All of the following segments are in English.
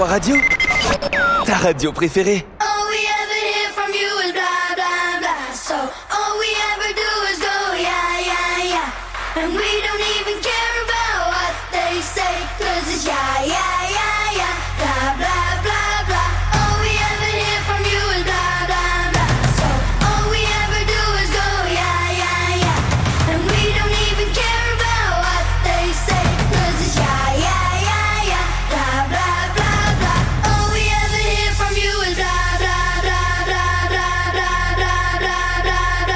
Dance.1 Radio, ta radio préférée. All we ever hear from you is blah blah blah. So all we ever do is go yeah yeah yeah. And we don't even care about what they say, 'cause it's yeah yeah yeah yeah. Blah blah blah blah. All we ever hear from you is blah blah blah. So all we ever do is go yeah yeah yeah. And we don't even care about what they say, 'cause it's yeah yeah yeah yeah. Blah blah blah blah. All we ever hear from you is blah blah blah blah blah blah blah blah blah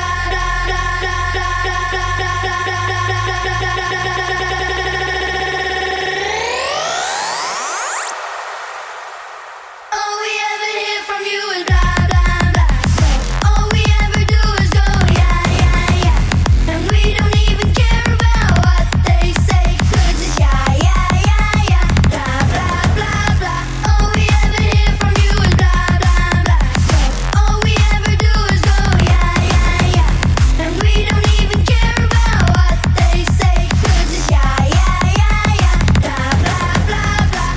All we ever hear from you is blah blah blah. So all we ever do is go yeah yeah yeah. And we don't even care about what they say, 'cause it's yeah yeah yeah yeah. Blah blah blah blah. All we ever hear from you is blah blah blah. So all we ever do is go yeah yeah yeah. And we don't even care about what they say, 'cause it's yeah yeah yeah yeah. Blah blah blah blah.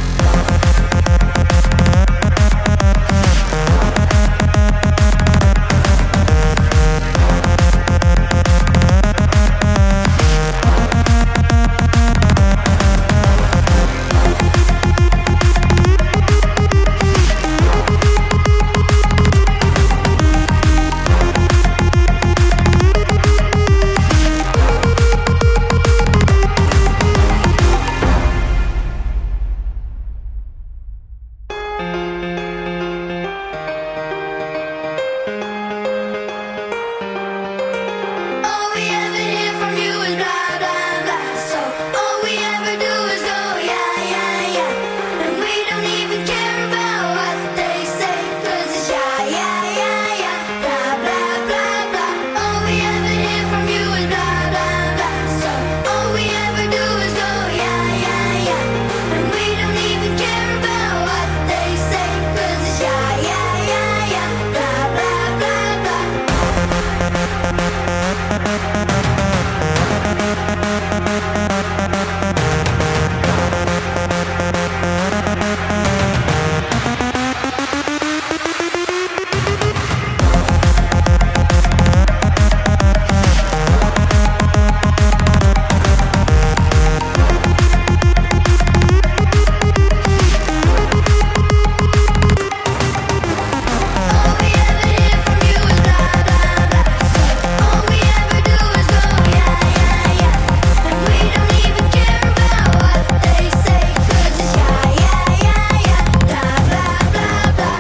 All we ever hear from you is blah blah blah. So all we ever do is go yeah yeah yeah. And we don't even care about what they say, 'cause it's yeah yeah yeah yeah. Blah blah blah blah. All we ever hear from you is blah blah blah. So all we ever do is go yeah yeah yeah. And we don't even care about what they say, 'cause it's yeah yeah yeah yeah. Blah blah blah blah. All we ever hear from you is blah blah blah. So all we ever do is go yeah yeah yeah. And we don't even care about what they say, 'cause it's yeah yeah yeah yeah. Blah blah blah blah.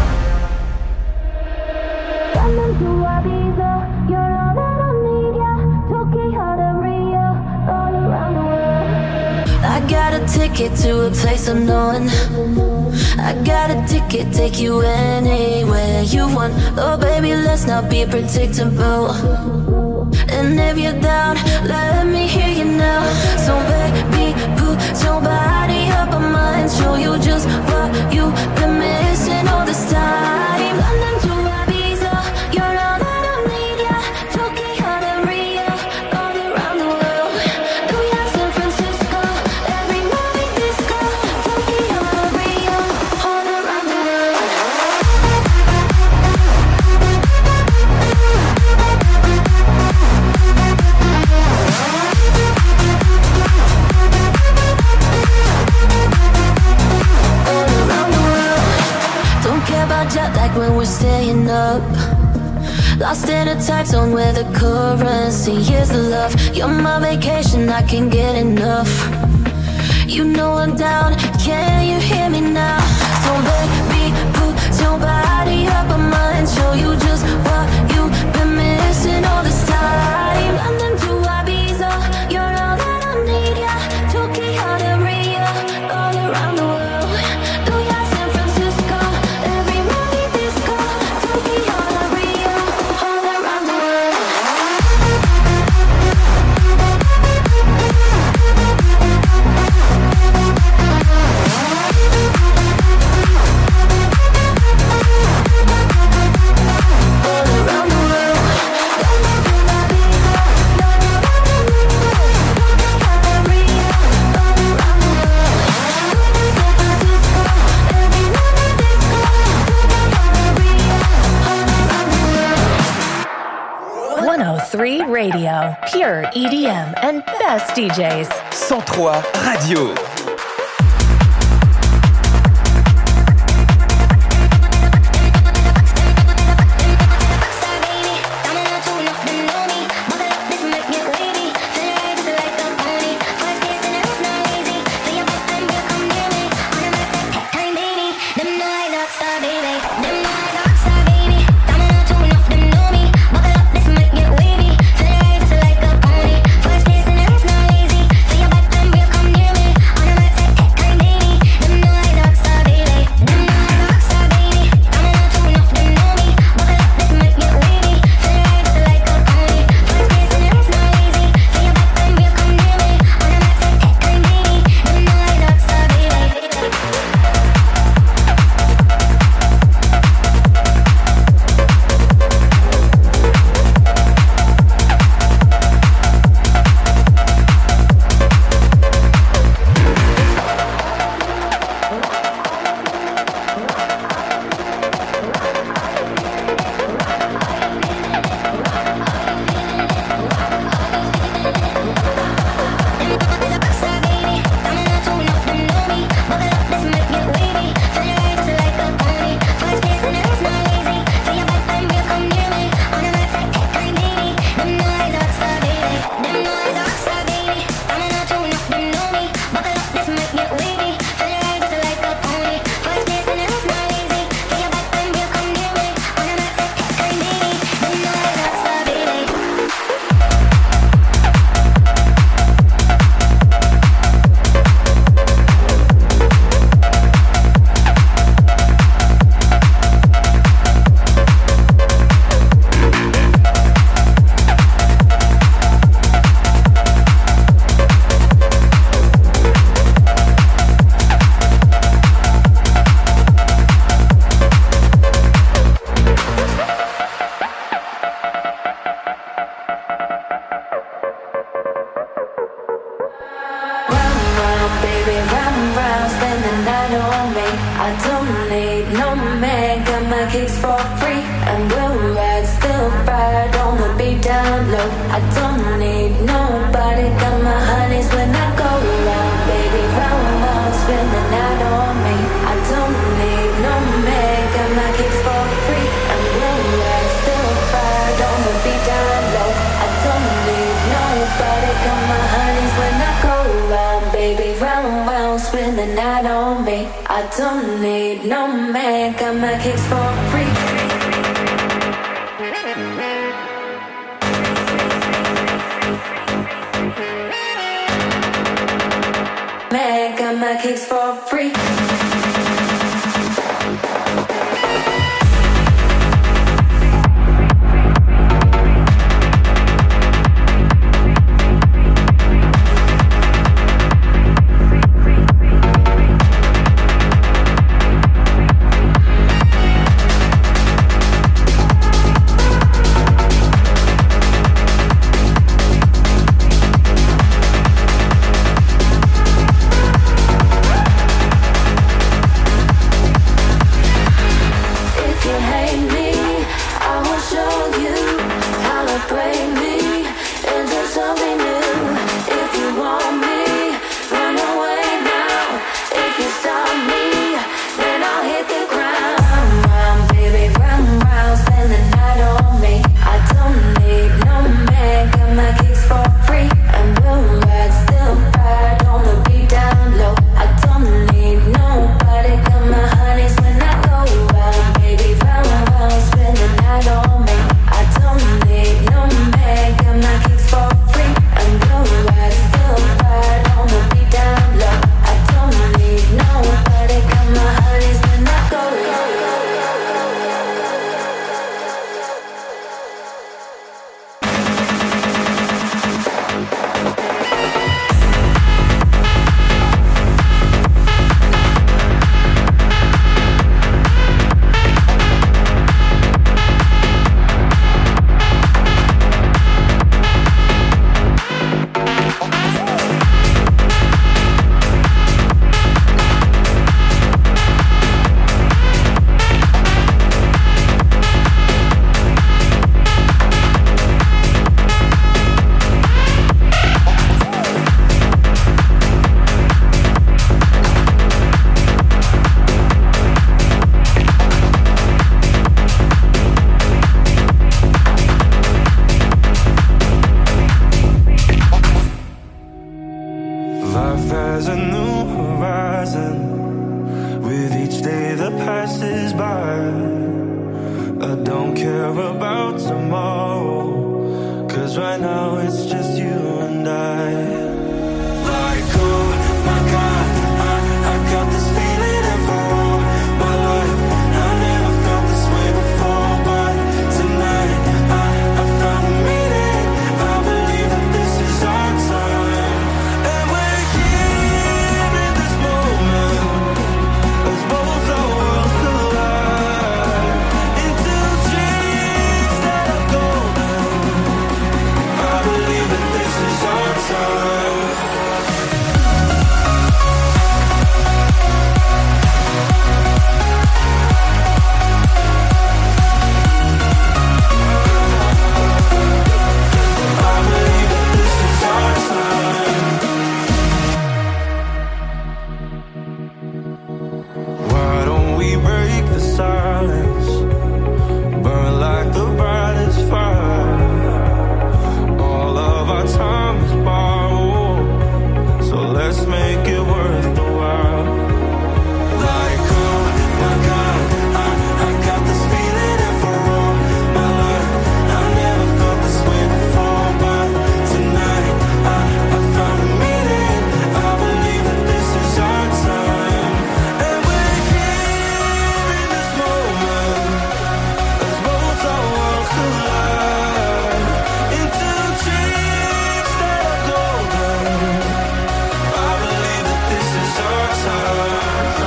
London to Ibiza, you're all that I need, yeah. Tokyo to Rio, all around the world. I got a ticket to a place unknown. I got a ticket, take you anywhere you want. Oh baby, let's not be predictable. And if you're down, let me hear you now. So baby, put your body up on mine. Show you just what you've been missing all this time. London to Ibiza, you're all that I need, yeah. Tokyo to Rio, all around the world. New York, San Francisco, every night disco. Tokyo to Rio, all around the world. All around the world. Don't care about jet lag when we're staying up. Lost in a time zone where the currency is the love. You're my vacation, I can't get enough. You know I'm down, can you hear me now? So baby, put your body up on mine. Show you just what you've been missing all this time. London to Ibiza, you're all that I need, yeah. Tokyo to Rio, all around the world. New York, San Francisco, every night disco. Tokyo to Rio, all around the world. All 103 Radio, pure EDM and best DJs. 103 Radio. right now it's just you and I. Like, oh my God, I've got this feeling and for all my life I never felt this way before. But tonight I found a meaning. I believe that this is our time. And we're here in this moment as both our worlds collide into dreams that are golden. I believe that this is our time. I believe that this is our time. Why don't we break the silence? Burn like the brightest fire. All of our time is borrowed, so let's make it worth the while. Like, oh my God, I've got this feeling and for all my life I never felt this way before. But tonight I found a meaning. I believe that this is our time. And we're here in this moment as both our worlds collide into dreams that are golden. I believe that this is our time.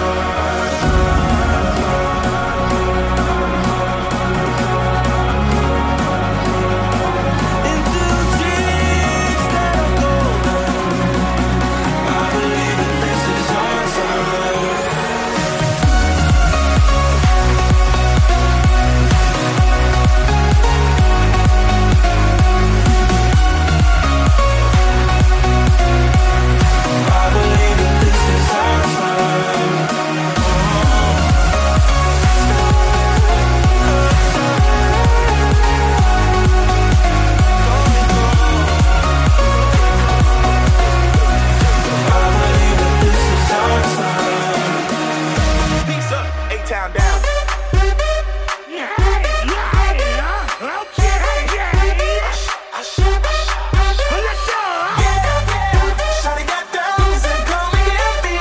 Into dreams that are golden. I believe that this is our time. I believe that this is our time. I believe that this is our time. Peace up, A-Town down. Shawty got diamonds and come and get me.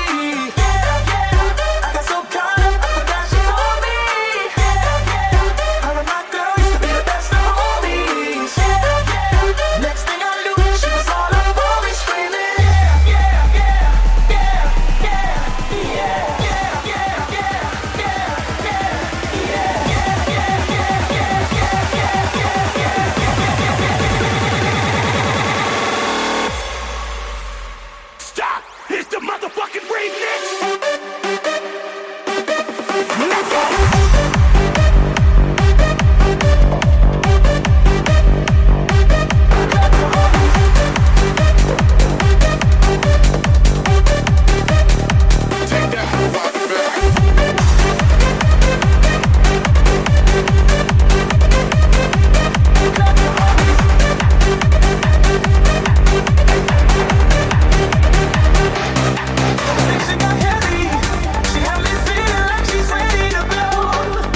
I got so caught up, I forgot she told me. Her and my girl used to be the best of homies. Next thing I knew, she was all up on me screaming. Stop! It's the motherfucking remix! Let's go! Take that, rock it back. She got heavy. She had me feeling like she's ready to blow.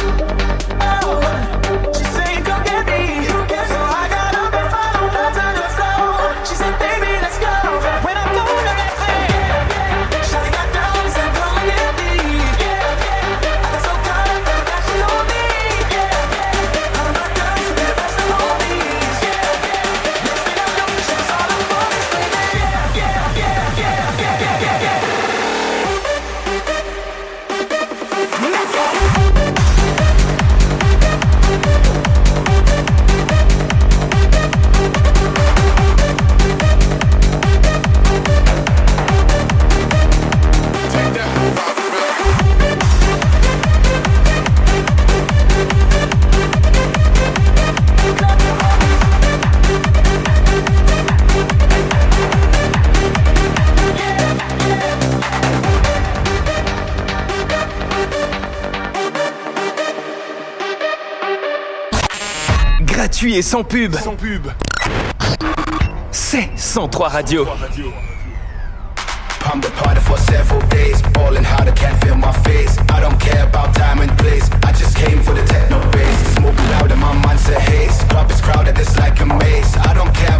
Oh, she said, "Come get me." So I got up and followed her to the floor. She said, "Baby, let's go." When I go to that thing, Shawty got diamonds and come and get me. I got so caught up, I forgot she told me. Her and my girl used to be the best of homies. Next thing I knew, she was all up on me screaming. Let's go. Take that, rock it back. Gratuit et sans pub. C'est 103 Radio. I'm the party for several days, ballin' hard, I can't feel my face. I don't care about time and place, I just came for the techno bass. Smoke loud and my mind's a haze, club is crowded, it's like a maze. I don't care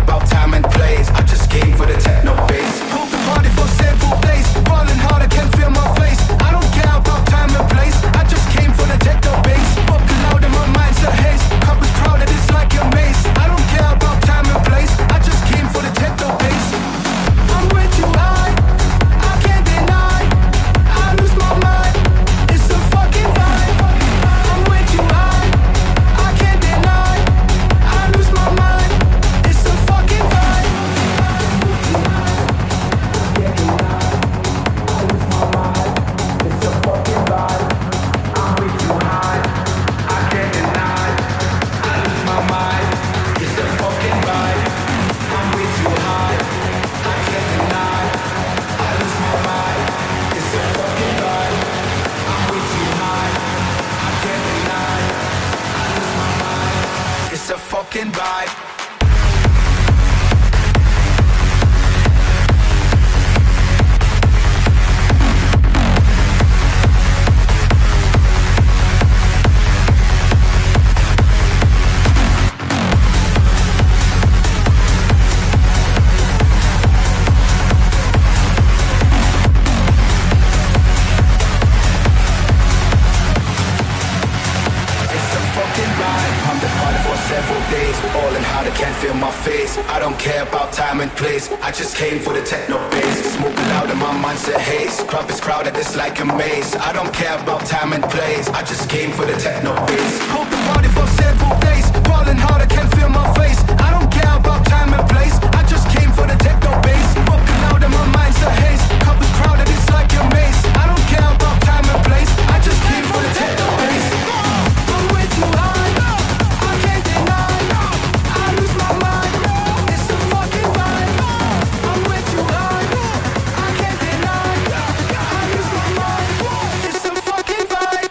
days, balling hard, I can't feel my face. I don't care about time and place. I just came for the techno bass. Smoking loud and my mind's a haze. Crowd is crowded, it's like a maze. I don't care about time and place. I just came for the techno bass. Hope the party for several days. Balling hard, I can't feel my face. I don't care about time and place. I just came for the techno bass. Smoking loud and my mind's a haze. Crowd is crowded, it's like a maze. I don't care about time and place. I just came for the techno bass. I'm way too high. I can't deny. I lose my mind. It's the fucking vibe. I'm way too high. I can't deny. I lose my mind. It's the fucking vibe.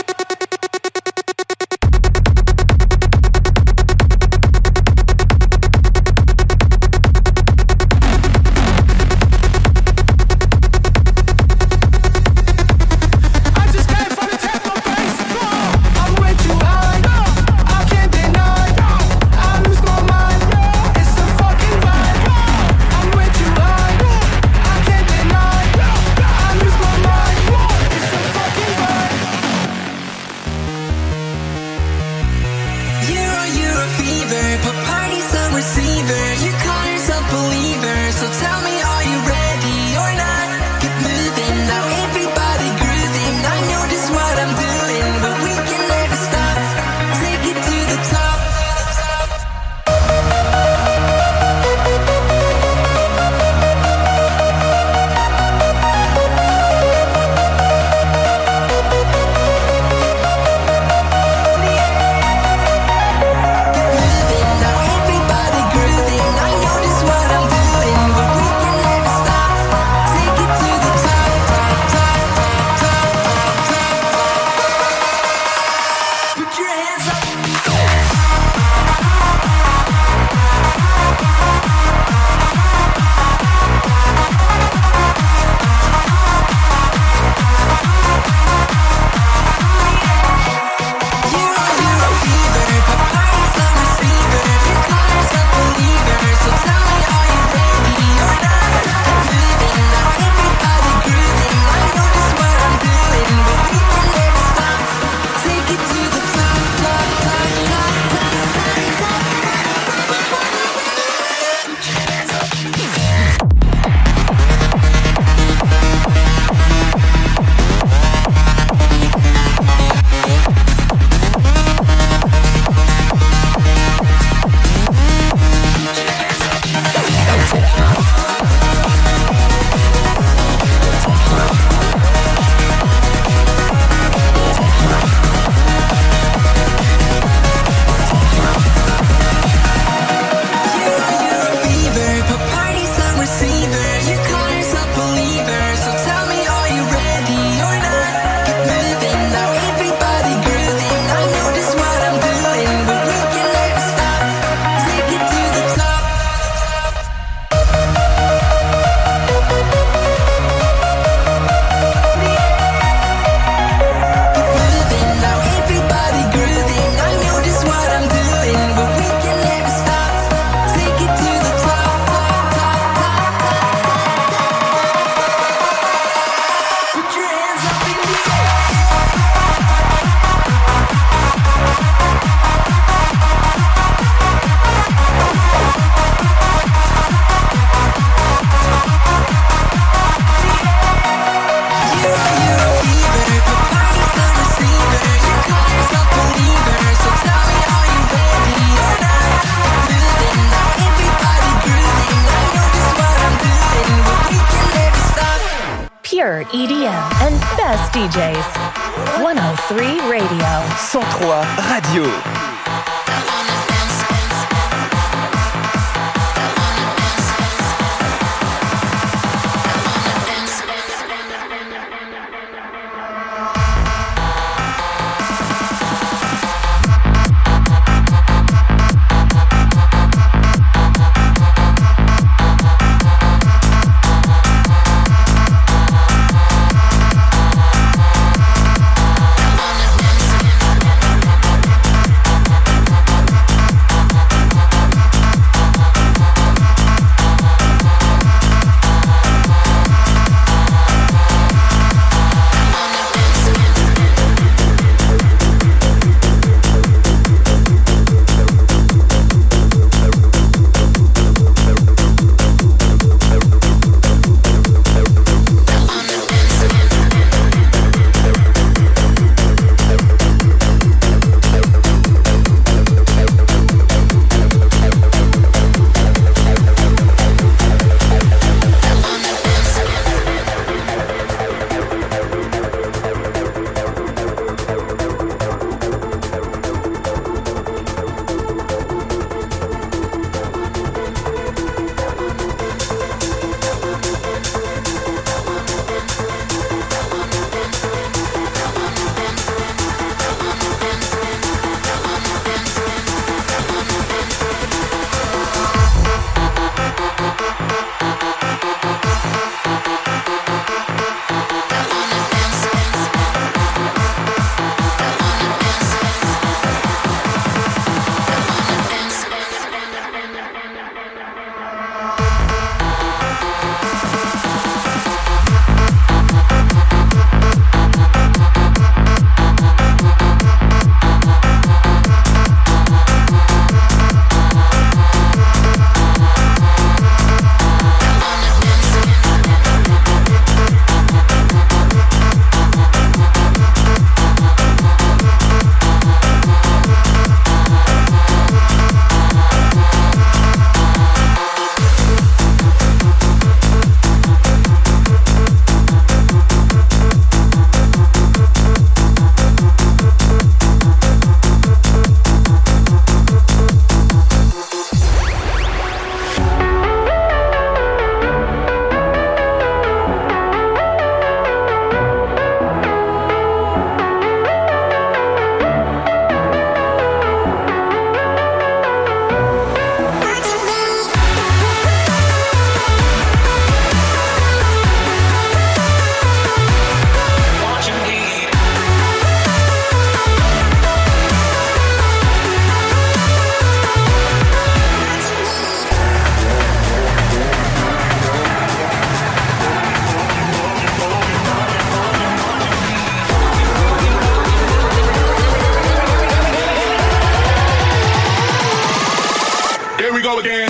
Pure EDM and best DJs. 103 Radio. 103 Radio. Here we go again.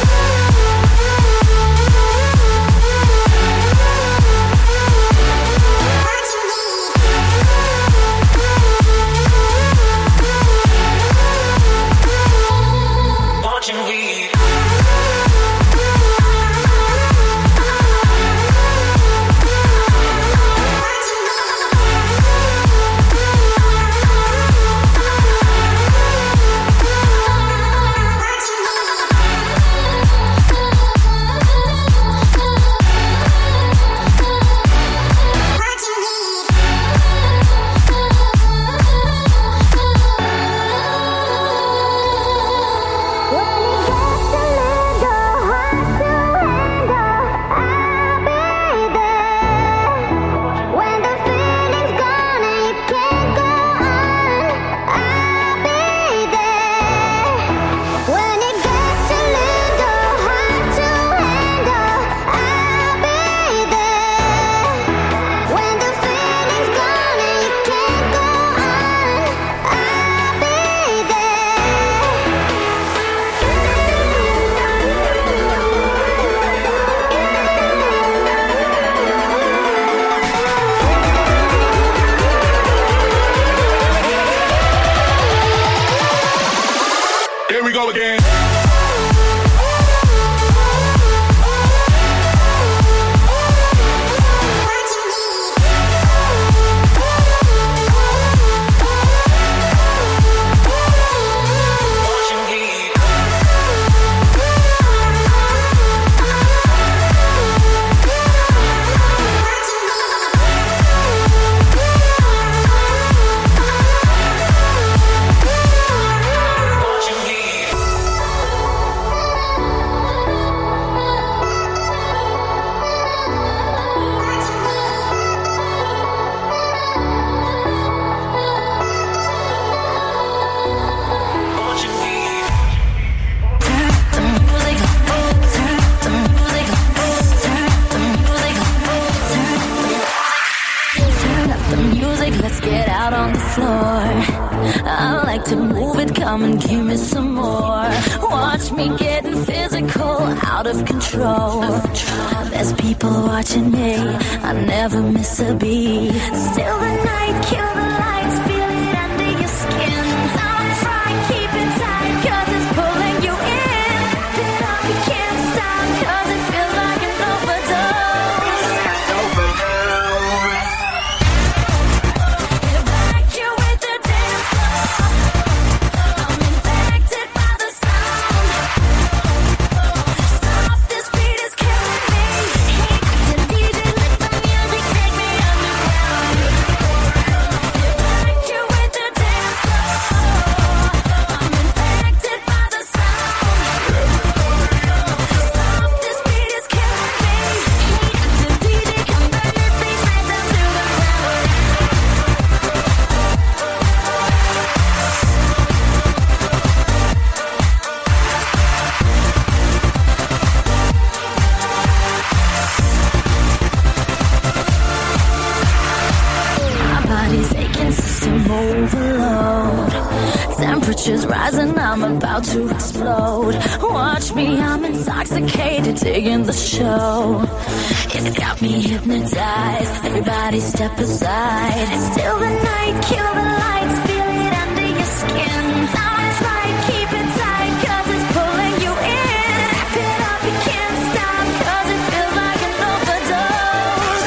Rising, I'm about to explode. Watch me, I'm intoxicated, digging the show. It's got me hypnotized. Everybody step aside. Still the night, kill the lights, feel it under your skin. Now it's right, keep it tight, cause it's pulling you in. Wrap it up, you can't stop, cause it feels like an overdose.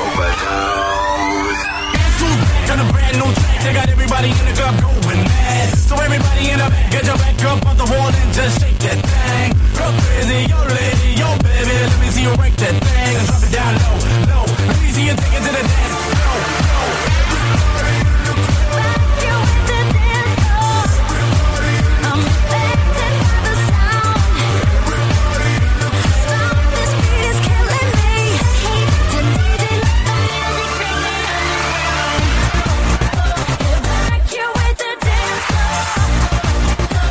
Turn a brand new track, they got everybody in the club going mad. So everybody in the back, get your back up off the wall and just shake that thing. Go crazy, yo lady, yo baby, let me see you break that thing. And drop it down low, low. Let me see you take it to the dance floor. Rock you with the dance floor. I'm affected by the sound. Stop, this beat is killing me. The DJ, let the music bring me home. Rock you with the dance floor.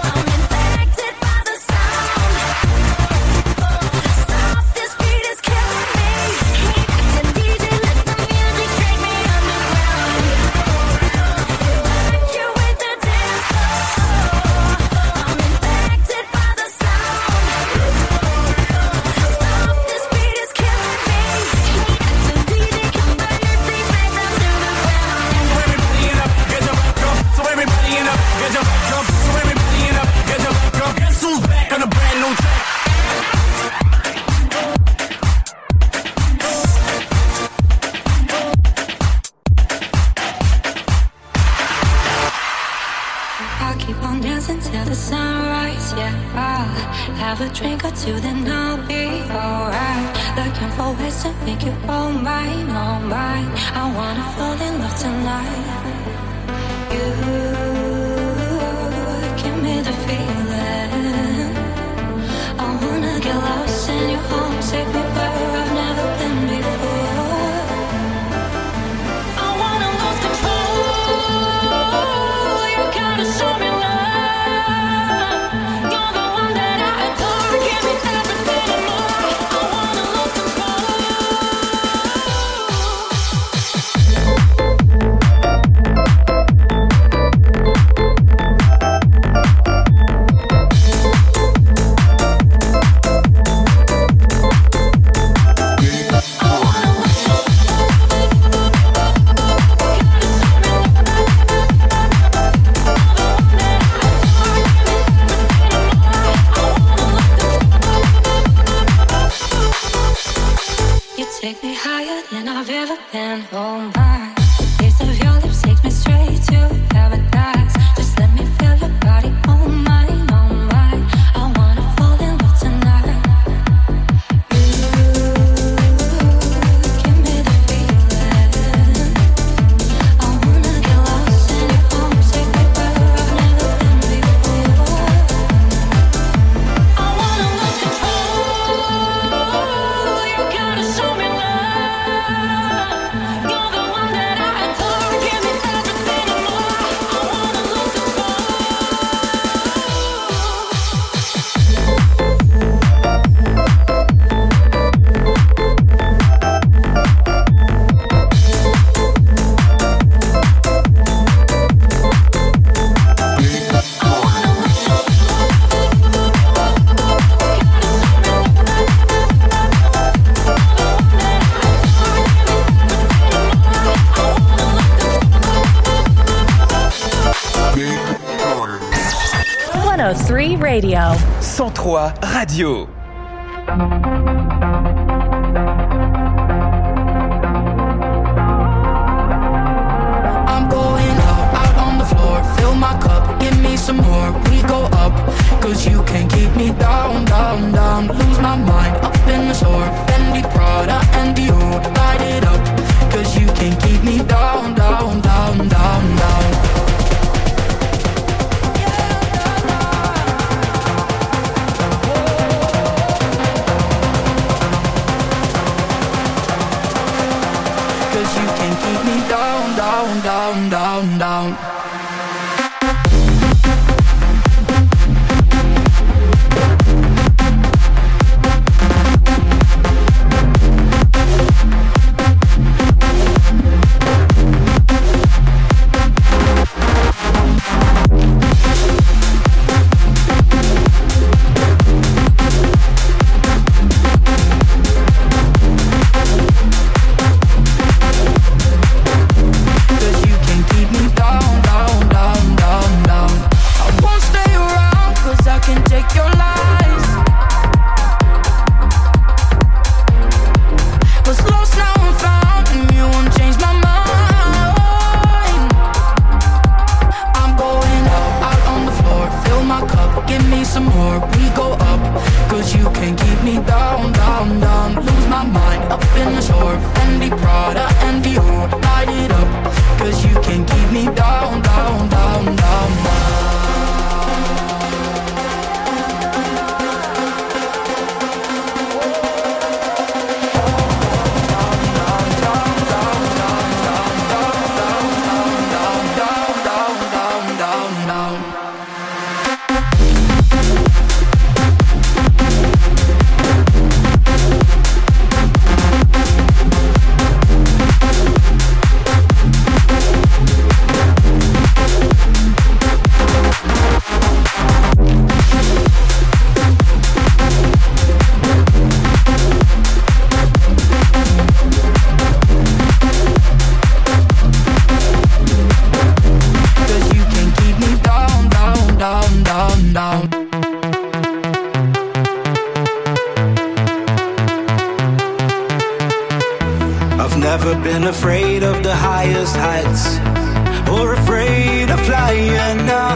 while. Have a drink or two, then I'll be alright. Looking for ways to make you all mine, all mine. I wanna fall in love tonight. You give me the feeling. I wanna get lost in your home, take me where I've never been before. I wanna lose control. You gotta show me love. You're the one that I adore. Give me everything and more. I wanna lose control. Take me higher than I've ever been. Oh my, the taste of your lips takes me straight to paradise. Just let me feel your body, oh mine, oh mine. I wanna fall in love tonight. You give me the feeling. I wanna get lost in your home, take me where I've never been before. I wanna lose control. You gotta show me. You're the one that I adore. Give me everything and more. I wanna lose control. Three Radio. 103 Radio. I'm going out on the floor. Fill my cup, give me some more. We go up, cause you can't keep me down, down, down. Lose my mind, up in the store. Fendi, Prada, and Dior. Light it up, cause you can't keep me down, down, down, down, down. Keep me down, down, down, down, down. never been afraid of the highest heights or afraid of flying now.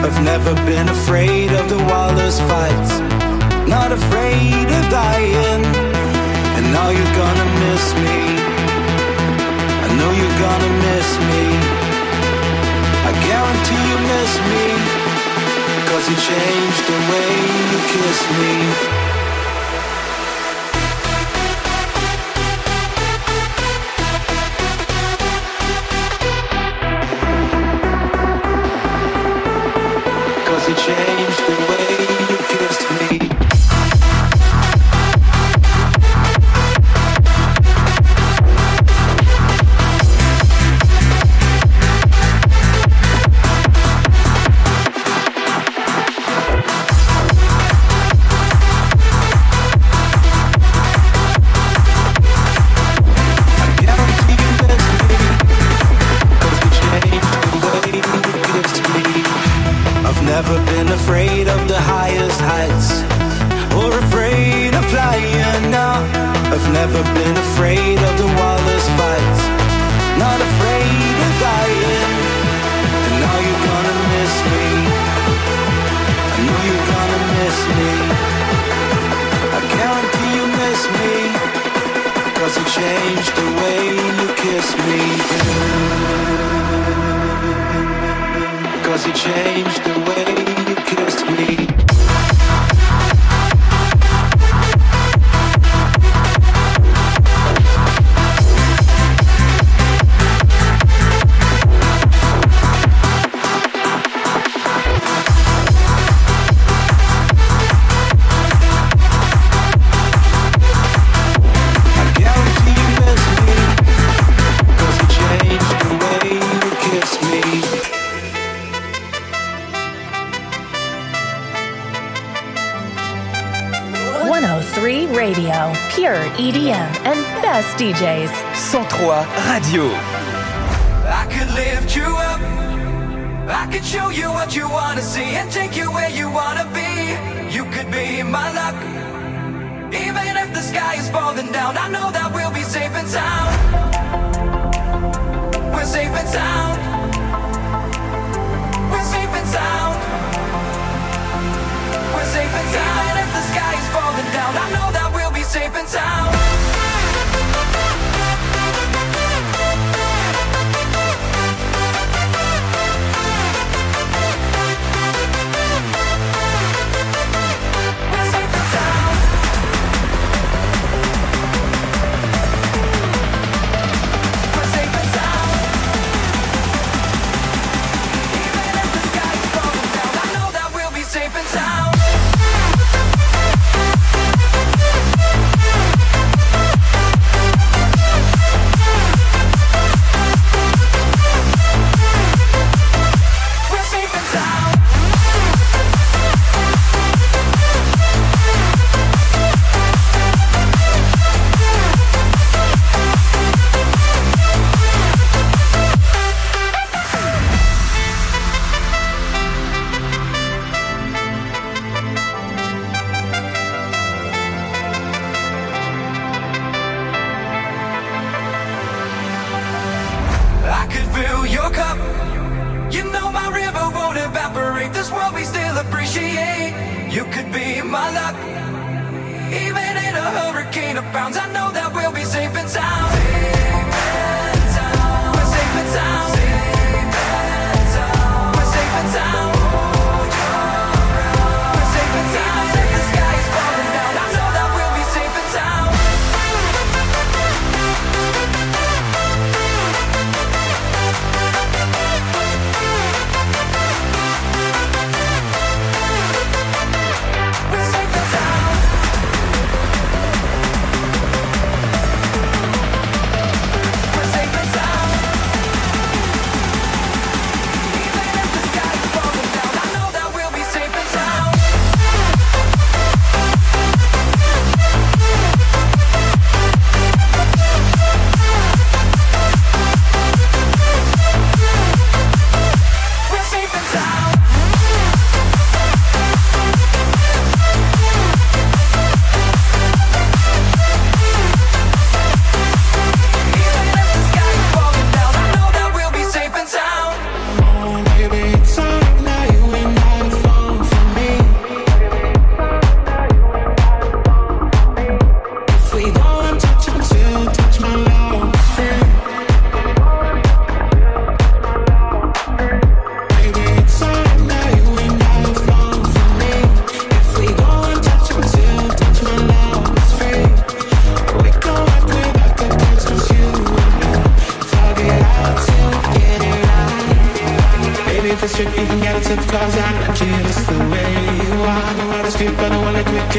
I've never been afraid of the wildest fights, not afraid of dying. And now you're gonna miss me, I know you're gonna miss me, I guarantee you miss me, 'cause you changed the way you kiss me. You changed the way you kissed me. Never been afraid of the highest heights, or afraid of flying. No, I've never been afraid of the wildest fights, not afraid of dying. And now you're gonna miss me, I know you're gonna miss me, I guarantee you miss me, 'cause you changed the way you kiss me. 'Cause you changed the way you kissed me. I guarantee you miss me, 'cause you changed the way you kissed me. 103 Radio, pure EDM and best DJs. 103 Radio. I could lift you up, I could show you what you wanna see and take you where you wanna be. You could be my luck, even if the sky is falling down. I know that we'll be safe and sound. We're safe and sound. We're safe and sound. We're safe and sound. Even if the sky is falling down, I know that we'll be safe and sound.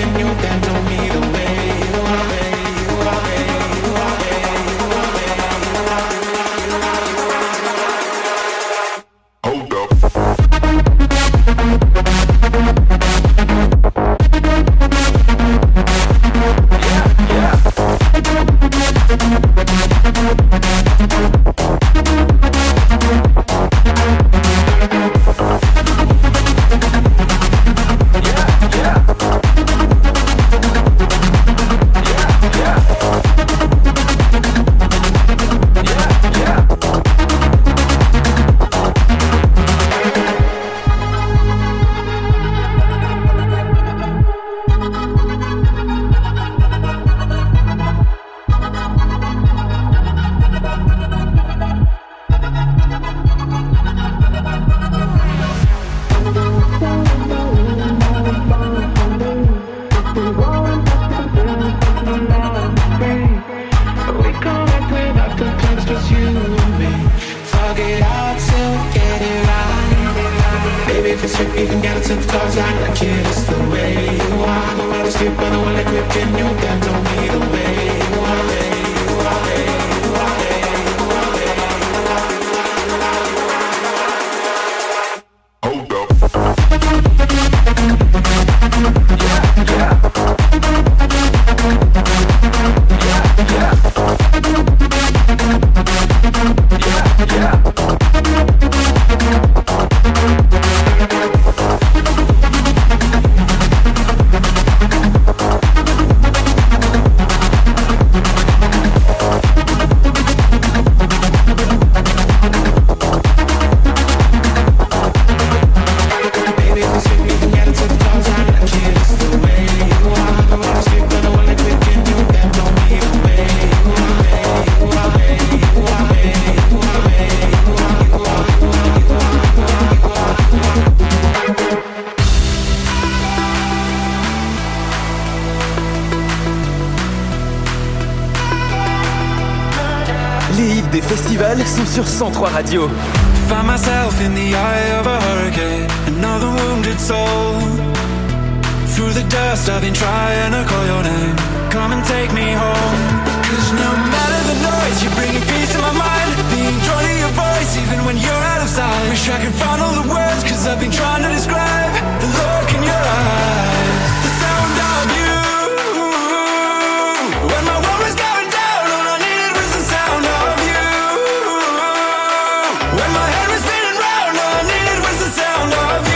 in you that don't me the way you are. Hold up. des festivals sont sur 103 Radio. Find myself in the eye of a hurricane, another wounded soul. Through the dust I've been trying to call your name. Come and take me home. Cause no matter the noise, you're bringing peace to my mind. Being drawn to your voice even when you're out of sight. Wish I could find all the words, cause I've been trying to describe the look in your eyes, the sound of you. When my world was going down, all I needed was the sound of you. When my head was spinning round, all I needed was the sound of you.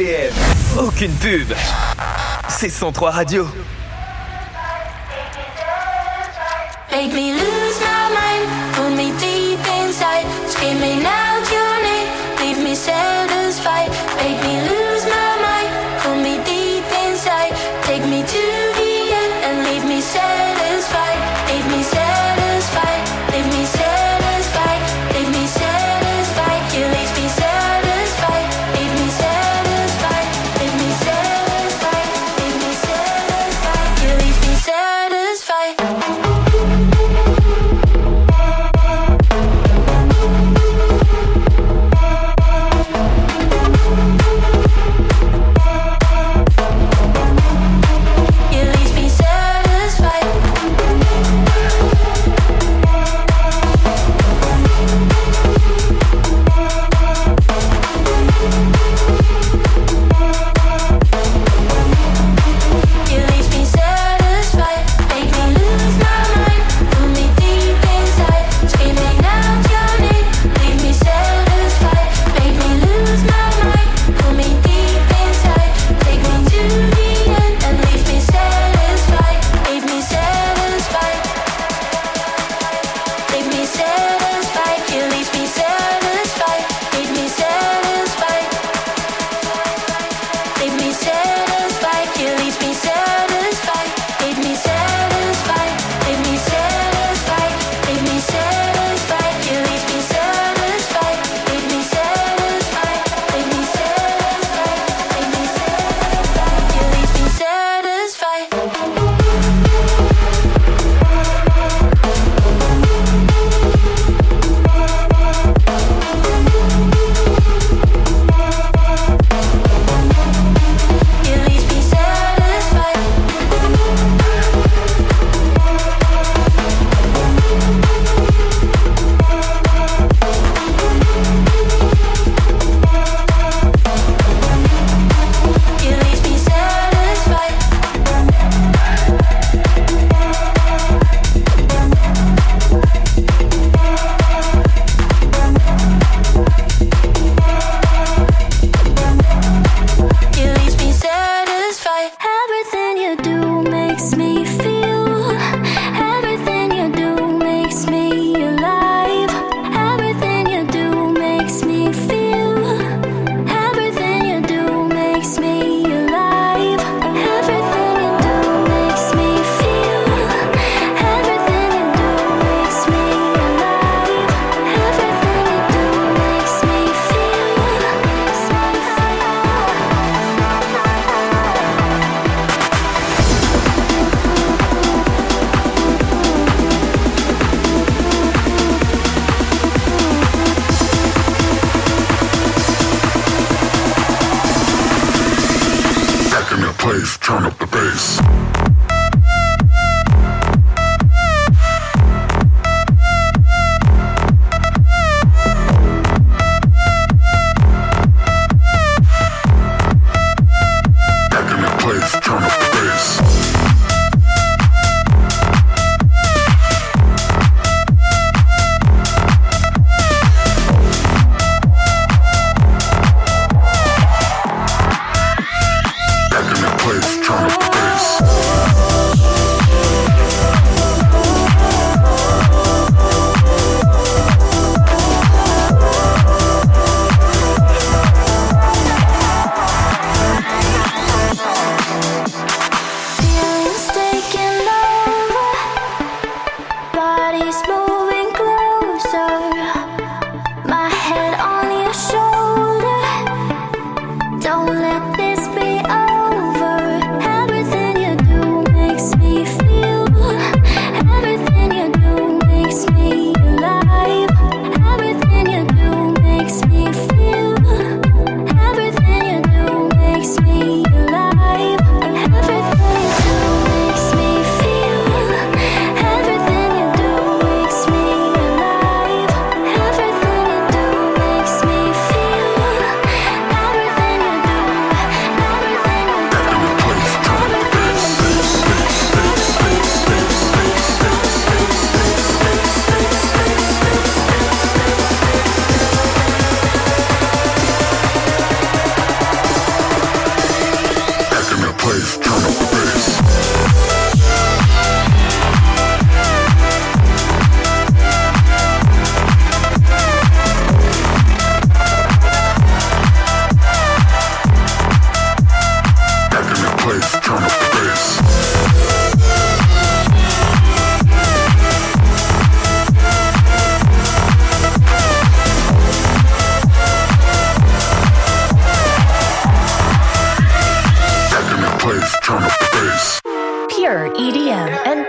EDM. Aucune pub. C'est 103 Radio. Make me lose my mind, pull me deep inside, screaming out your name, leave me satisfied. Make me lose my mind, pull me deep inside, take me to the end and leave me satisfied. Leave me satisfied, leave me satisfied, leave me satisfied. You leave me satisfied, leave me satisfied, leave me satisfied, leave me satisfied. You leave me satisfied.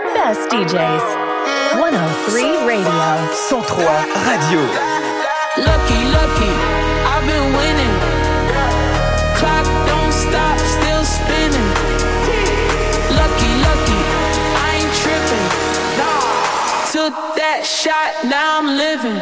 best DJs. 103 Radio. 103 Radio. Lucky, lucky, I've been winning. Clock don't stop, still spinning. Lucky, lucky, I ain't tripping. Took that shot, now I'm living.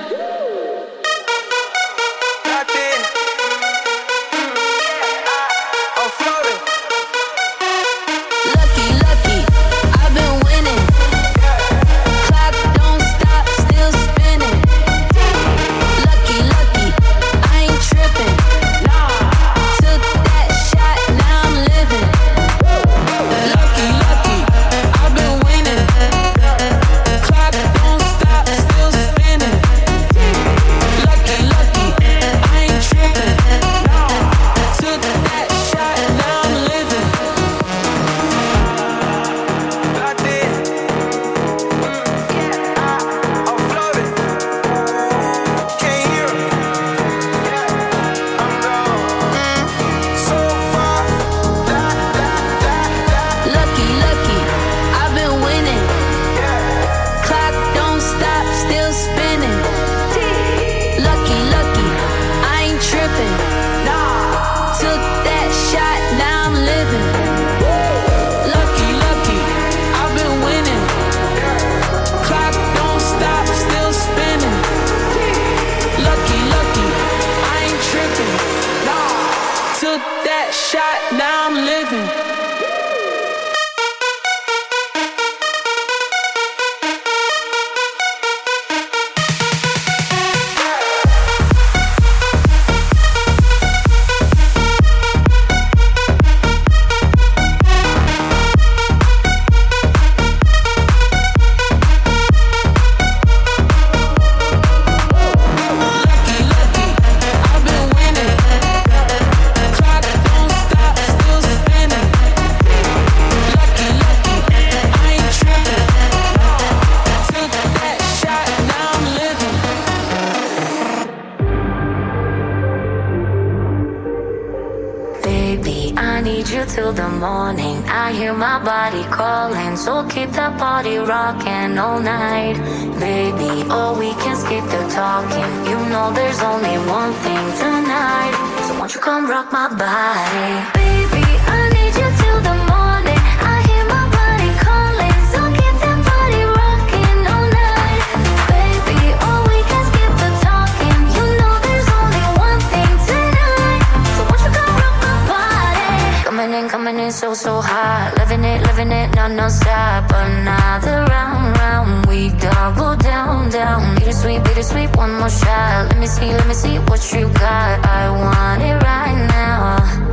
Till the morning, I hear my body calling. So keep that body rocking all night. Baby, oh, we can skip the talking. You know there's only one thing tonight. So won't you come rock my body? Baby, I need you till the morning. I hear my body calling. So keep that body rocking all night. Baby, oh, we can skip the talking. You know there's only one thing tonight. So won't you come rock my body? Coming in so hot. Living it, non-stop. Another round, we double down. Bittersweet, one more shot. Let me see what you got. I want it right now,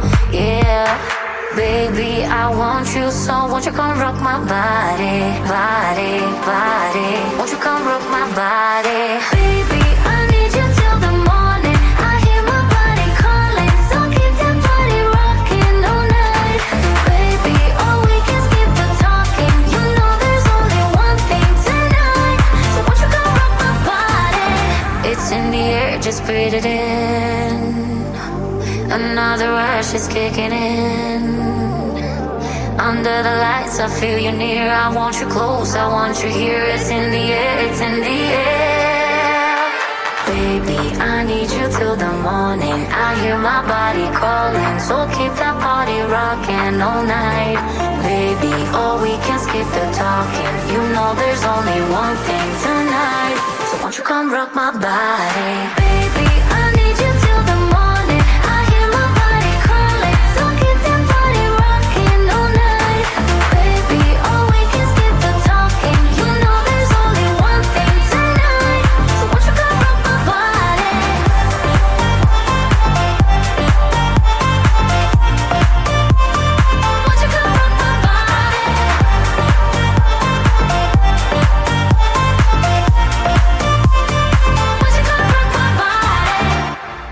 yeah. Baby, I want you, so won't you come rock my body. Won't you come rock my body? Baby, I need you till the morning. I hear my body calling, so keep that body rocking all night. Baby, oh, we can skip the talking. You know there's only one thing tonight. So won't you come rock my body? It's in the air, just breathe it in. Another rush is kicking in. Under the lights, I feel you near. I want you close, I want you here. It's in the air, it's in the air. Baby, I need you till the morning. I hear my body calling, so keep that body rocking all night. Baby, oh, we can skip the talking. You know there's only one thing tonight. So won't you come rock my body? Baby, I need you till the morning. I hear my body calling, so keep that body rocking all night. Baby, oh, we can skip the talking. You know there's only one thing tonight. So won't you come rock my body? Won't you come rock my body? Won't you come rock my body?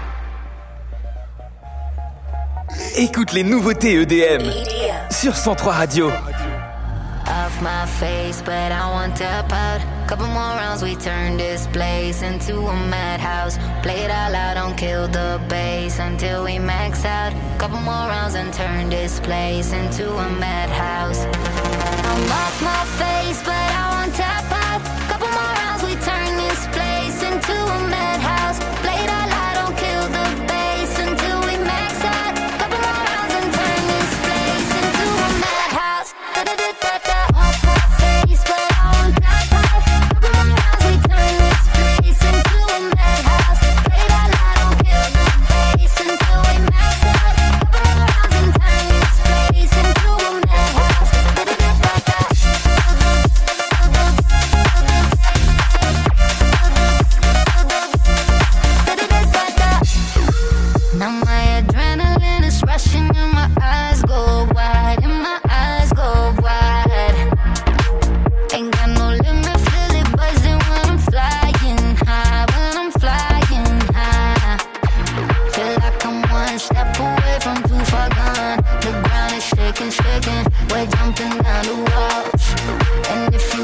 Écoute les nouveautés EDM sur 103 Radio. Off my face, but I want to pout. Couple more rounds, we turn this place into a madhouse. Play it all out, don't kill the bass until we max out. Couple more rounds and turn this place into a madhouse. I I'm off my face, but I won't tap out. Couple more rounds, we turn this place into a madhouse. Late our light, don't kill the bass until we max out. Couple more rounds and turn this place into a madhouse. Da-da-da-da-da. Off my face, but I won't tap out. Couple more rounds, we turn this place into a madhouse. Late our light, don't kill the bass until we max out. Couple more rounds and turn this place into a madhouse. Da-da-da-da-da. Now my adrenaline is rushing and my eyes go wide, and my eyes go wide. Ain't got no limit, feel it buzzing when I'm flying high, when I'm flying high. Feel like I'm one step away from too far gone. The ground is shaking, shaking, we're jumping down the walls. And if